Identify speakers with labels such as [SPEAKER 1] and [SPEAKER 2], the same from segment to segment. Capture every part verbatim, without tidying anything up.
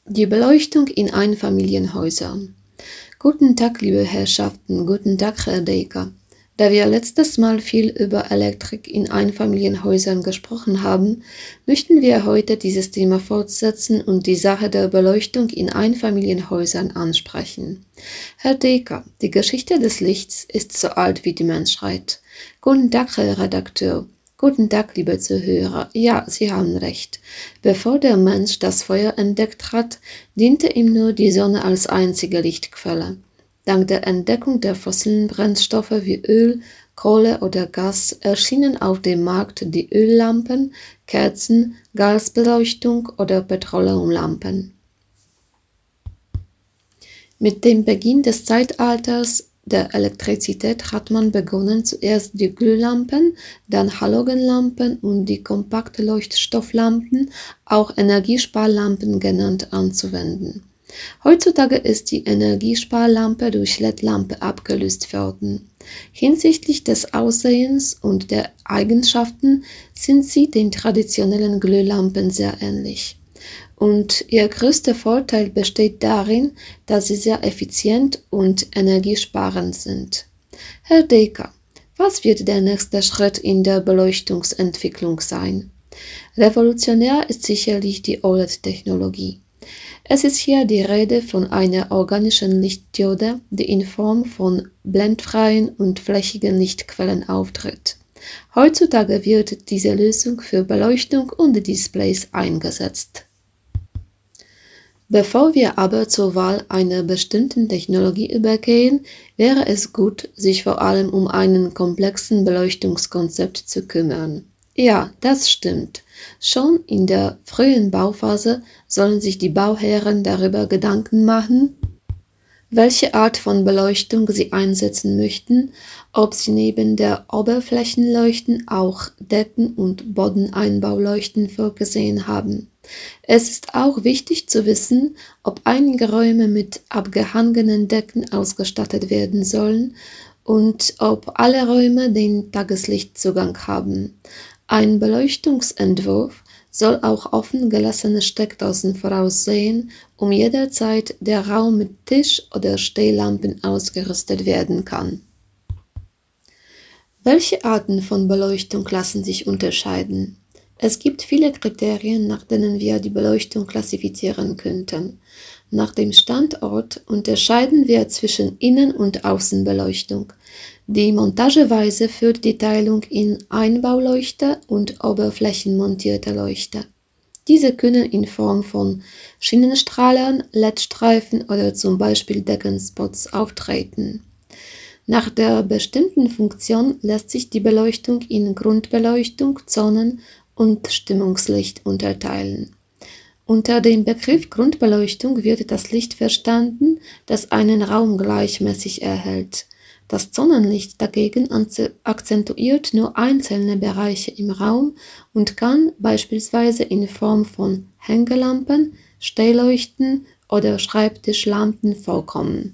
[SPEAKER 1] Die Beleuchtung in Einfamilienhäusern. Guten Tag, liebe Herrschaften, guten Tag, Herr Decker. Da wir letztes Mal viel über Elektrik in Einfamilienhäusern gesprochen haben, möchten wir heute dieses Thema fortsetzen und die Sache der Beleuchtung in Einfamilienhäusern ansprechen. Herr Decker, die Geschichte des Lichts ist so alt wie die Menschheit. Guten Tag, Herr Redakteur. Guten Tag, liebe Zuhörer. Ja, Sie haben recht. Bevor der Mensch das Feuer entdeckt hat, diente ihm nur die Sonne als einzige Lichtquelle. Dank der Entdeckung der fossilen Brennstoffe wie Öl, Kohle oder Gas erschienen auf dem Markt die Öllampen, Kerzen, Gasbeleuchtung oder Petroleumlampen. Mit dem Beginn des Zeitalters der Elektrizität hat man begonnen, zuerst die Glühlampen, dann Halogenlampen und die Kompaktleuchtstofflampen, auch Energiesparlampen genannt, anzuwenden. Heutzutage ist die Energiesparlampe durch L E D-Lampe abgelöst worden. Hinsichtlich des Aussehens und der Eigenschaften sind sie den traditionellen Glühlampen sehr ähnlich. Und ihr größter Vorteil besteht darin, dass sie sehr effizient und energiesparend sind. Herr Decker, was wird der nächste Schritt in der Beleuchtungsentwicklung sein? Revolutionär ist sicherlich die O L E D-Technologie. Es ist hier die Rede von einer organischen Lichtdiode, die in Form von blendfreien und flächigen Lichtquellen auftritt. Heutzutage wird diese Lösung für Beleuchtung und Displays eingesetzt. Bevor wir aber zur Wahl einer bestimmten Technologie übergehen, wäre es gut, sich vor allem um einen komplexen Beleuchtungskonzept zu kümmern. Ja, das stimmt. Schon in der frühen Bauphase sollen sich die Bauherren darüber Gedanken machen, welche Art von Beleuchtung sie einsetzen möchten, ob sie neben der Oberflächenleuchten auch Decken- und Bodeneinbauleuchten vorgesehen haben. Es ist auch wichtig zu wissen, ob einige Räume mit abgehangenen Decken ausgestattet werden sollen und ob alle Räume den Tageslichtzugang haben. Ein Beleuchtungsentwurf soll auch offen gelassene Steckdosen voraussehen, um jederzeit der Raum mit Tisch- oder Stehlampen ausgerüstet werden kann. Welche Arten von Beleuchtung lassen sich unterscheiden? Es gibt viele Kriterien, nach denen wir die Beleuchtung klassifizieren könnten. Nach dem Standort unterscheiden wir zwischen Innen- und Außenbeleuchtung. Die Montageweise führt die Teilung in Einbauleuchter und oberflächenmontierte Leuchter. Diese können in Form von Schienenstrahlern, L E D-Streifen oder zum Beispiel Deckenspots auftreten. Nach der bestimmten Funktion lässt sich die Beleuchtung in Grundbeleuchtung, Zonen- und Stimmungslicht unterteilen. Unter dem Begriff Grundbeleuchtung wird das Licht verstanden, das einen Raum gleichmäßig erhält. Das Sonnenlicht dagegen akzentuiert nur einzelne Bereiche im Raum und kann beispielsweise in Form von Hängelampen, Stehleuchten oder Schreibtischlampen vorkommen.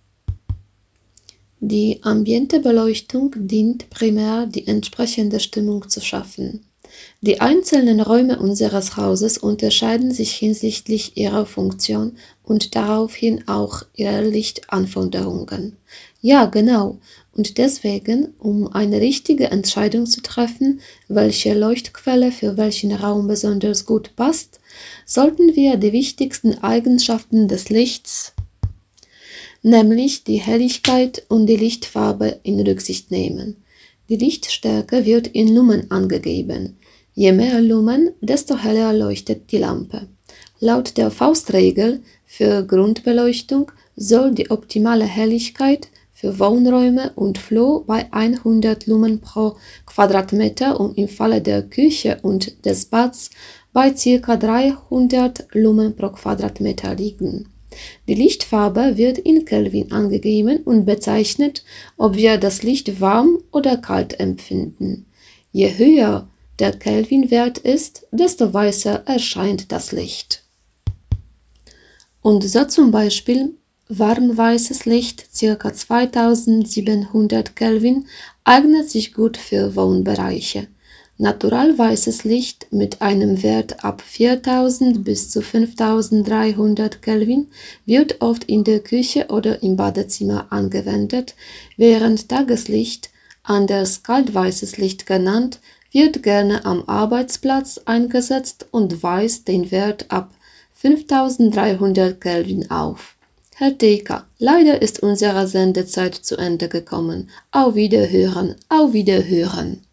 [SPEAKER 1] Die ambiente Beleuchtung dient primär, die entsprechende Stimmung zu schaffen. Die einzelnen Räume unseres Hauses unterscheiden sich hinsichtlich ihrer Funktion und daraufhin auch ihrer Lichtanforderungen. Ja, genau. Und deswegen, um eine richtige Entscheidung zu treffen, welche Leuchtquelle für welchen Raum besonders gut passt, sollten wir die wichtigsten Eigenschaften des Lichts, nämlich die Helligkeit und die Lichtfarbe, in Rücksicht nehmen. Die Lichtstärke wird in Lumen angegeben. Je mehr Lumen, desto heller leuchtet die Lampe. Laut der Faustregel für Grundbeleuchtung soll die optimale Helligkeit für Wohnräume und Flur bei hundert Lumen pro Quadratmeter und im Falle der Küche und des Bads bei ca. dreihundert Lumen pro Quadratmeter liegen. Die Lichtfarbe wird in Kelvin angegeben und bezeichnet, ob wir das Licht warm oder kalt empfinden. Je höher der Kelvinwert ist, desto weißer erscheint das Licht. Und so zum Beispiel warmweißes Licht ca. zweitausendsiebenhundert Kelvin eignet sich gut für Wohnbereiche. Naturalweißes Licht mit einem Wert ab viertausend bis zu fünftausenddreihundert Kelvin wird oft in der Küche oder im Badezimmer angewendet, während Tageslicht, anders kaltweißes Licht genannt, wird gerne am Arbeitsplatz eingesetzt und weist den Wert ab fünftausenddreihundert Kelvin auf. Herr Teker, leider ist unsere Sendezeit zu Ende gekommen. Auf Wiederhören, auf Wiederhören!